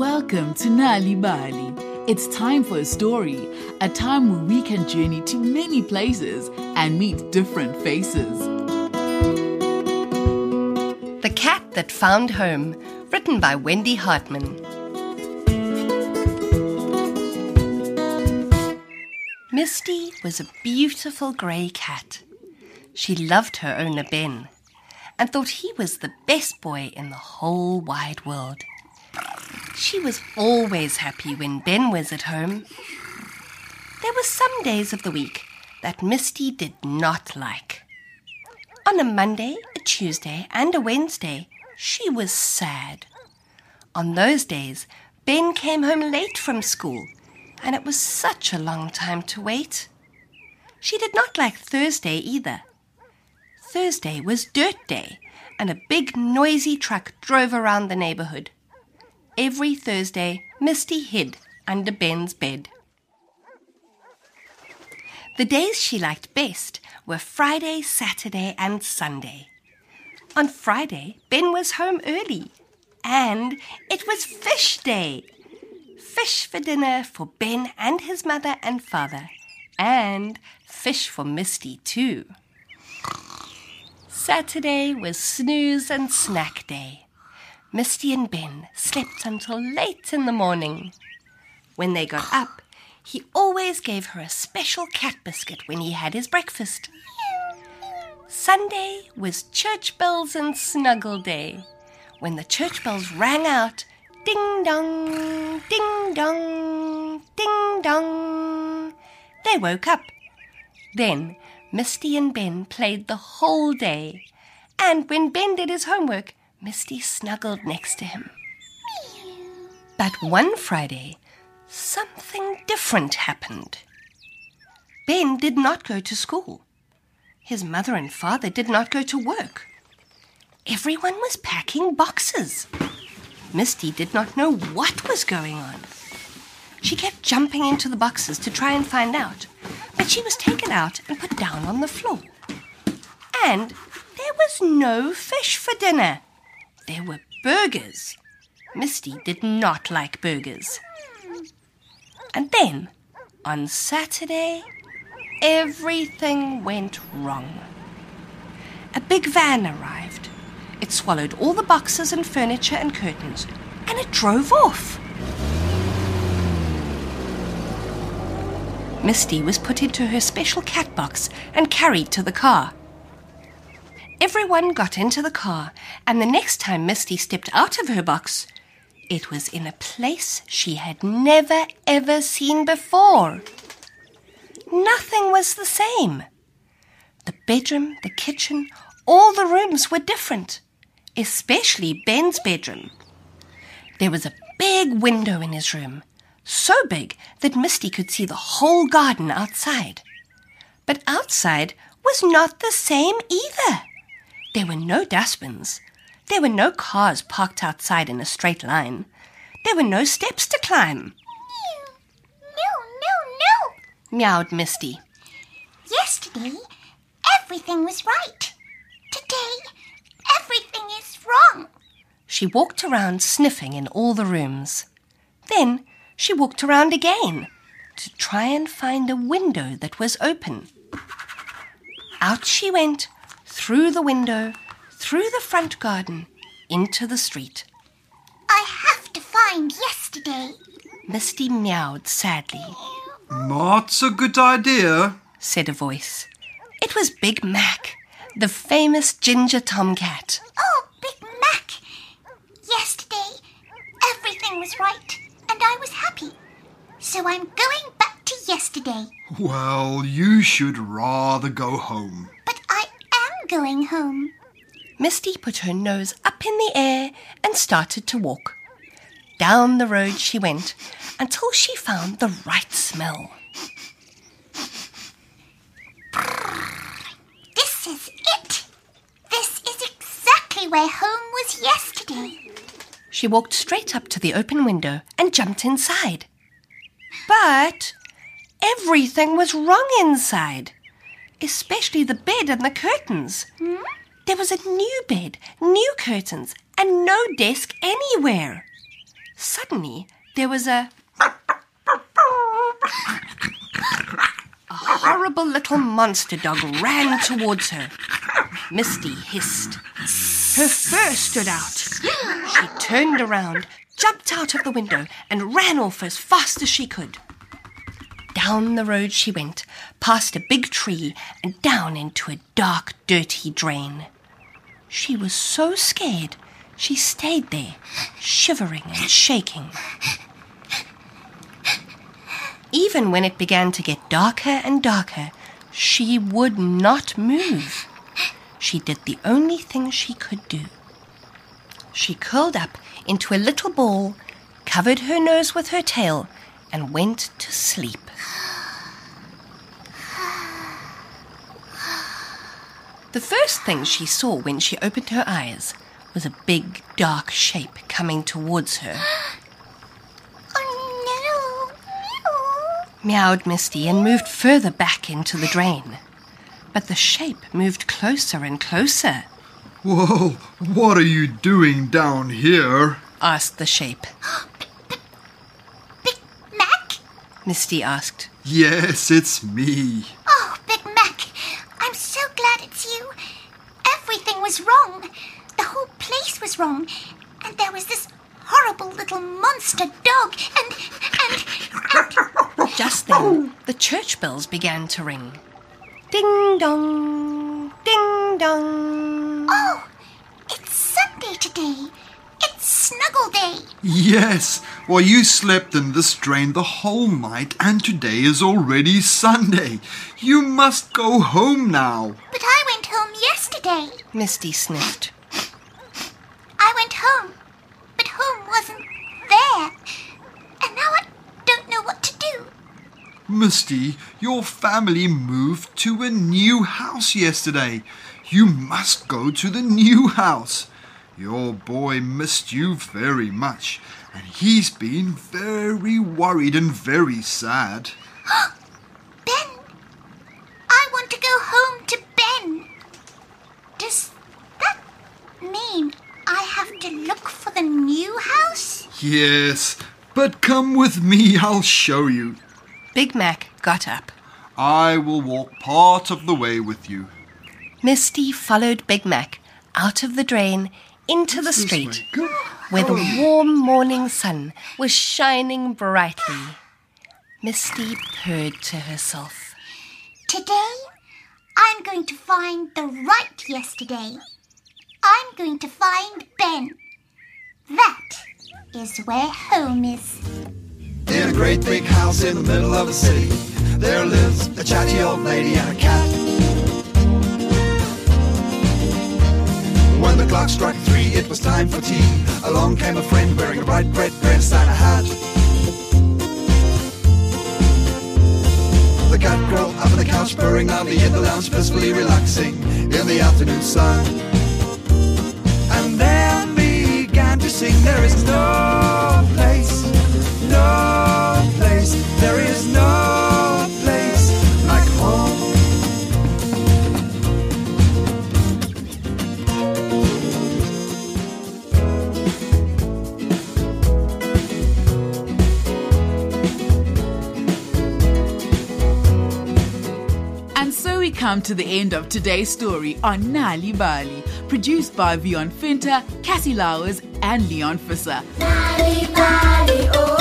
Welcome to Nali Bali. It's time for a story, a time where we can journey to many places and meet different faces. The Cat That Found Home, written by Wendy Hartman. Misty was a beautiful grey cat. She loved her owner Ben and thought he was the best boy in the whole wide world. She was always happy when Ben was at home. There were some days of the week that Misty did not like. On a Monday, a Tuesday, and a Wednesday, she was sad. On those days, Ben came home late from school, and it was such a long time to wait. She did not like Thursday either. Thursday was dirt day, and a big noisy truck drove around the neighborhood. Every Thursday, Misty hid under Ben's bed. The days she liked best were Friday, Saturday, and Sunday. On Friday, Ben was home early, and it was fish day. Fish for dinner for Ben and his mother and father, and fish for Misty too. Saturday was snooze and snack day. Misty and Ben slept until late in the morning. When they got up, he always gave her a special cat biscuit when he had his breakfast. Sunday was church bells and snuggle day. When the church bells rang out, ding dong, ding dong, ding dong, they woke up. Then Misty and Ben played the whole day, and when Ben did his homework, Misty snuggled next to him. But one Friday, something different happened. Ben did not go to school. His mother and father did not go to work. Everyone was packing boxes. Misty did not know what was going on. She kept jumping into the boxes to try and find out, but she was taken out and put down on the floor. And there was no fish for dinner. There were burgers. Misty did not like burgers. And then, on Saturday, everything went wrong. A big van arrived. It swallowed all the boxes and furniture and curtains, and it drove off. Misty was put into her special cat box and carried to the car. Everyone got into the car, and the next time Misty stepped out of her box, it was in a place she had never ever seen before. Nothing was the same. The bedroom, the kitchen, all the rooms were different, especially Ben's bedroom. There was a big window in his room, so big that Misty could see the whole garden outside. But outside was not the same either. There were no dustbins. There were no cars parked outside in a straight line. There were no steps to climb. No, meowed Misty. Yesterday, everything was right. Today, everything is wrong. She walked around sniffing in all the rooms. Then she walked around again to try and find a window that was open. Out she went, through the window, through the front garden, into the street. I have to find yesterday. Misty meowed sadly. Not a good idea, said a voice. It was Big Mac, the famous ginger tomcat. Oh, Big Mac! Yesterday, everything was right, and I was happy. So I'm going back to yesterday. Well, you should rather go home. But I am going home. Misty put her nose up in the air and started to walk. Down the road she went until she found the right smell. This is it. This is exactly where home was yesterday. She walked straight up to the open window and jumped inside. But everything was wrong inside, especially the bed and the curtains. There was a new bed, new curtains, and no desk anywhere. Suddenly, there was a horrible little monster dog ran towards her. Misty hissed. Her fur stood out. She turned around, jumped out of the window, and ran off as fast as she could. Down the road she went, past a big tree and down into a dark, dirty drain. She was so scared, she stayed there, shivering and shaking. Even when it began to get darker and darker, she would not move. She did the only thing she could do. She curled up into a little ball, covered her nose with her tail, and went to sleep. The first thing she saw when she opened her eyes was a big, dark shape coming towards her. Oh, no. Meowed Misty and moved further back into the drain. But the shape moved closer and closer. Whoa, what are you doing down here? Asked the shape. Big Mac? Misty asked. Yes, it's me. Oh, Big Mac, I'm so glad it's you. Everything was wrong. The whole place was wrong. And there was this horrible little monster dog and... Just then, the church bells began to ring. Ding dong, ding dong. Oh, it's Sunday today. It's Snuggle Day. Yes, well, you slept in this drain the whole night and today is already Sunday. You must go home now. But I went home yesterday. Misty sniffed. I went home, but home wasn't there. And now I don't know what to do. Misty, your family moved to a new house yesterday. You must go to the new house. Your boy missed you very much, and he's been very worried and very sad. Ben! I want to go home to Ben. Does that mean I have to look for the new house? Yes, but come with me, I'll show you. Big Mac got up. I will walk part of the way with you. Misty followed Big Mac out of the drain into the street, where the warm morning sun was shining brightly. Misty purred to herself. Today, I'm going to find the right yesterday. I'm going to find Ben. That is where home is. In a great big house in the middle of the city, there lives a chatty old lady and a cat. When the clock struck 3, it was time for tea. Along came a friend wearing a bright red dress and a hat. The cat curled up on the couch, purring loudly in the lounge, blissfully relaxing in the afternoon sun. And then began to sing, there is no place, there is no place like home. And so we come to the end of today's story on Nali Bali, produced by Vion Finter, Cassie Lowers, and Leon Fisser. Nali Bali, oh.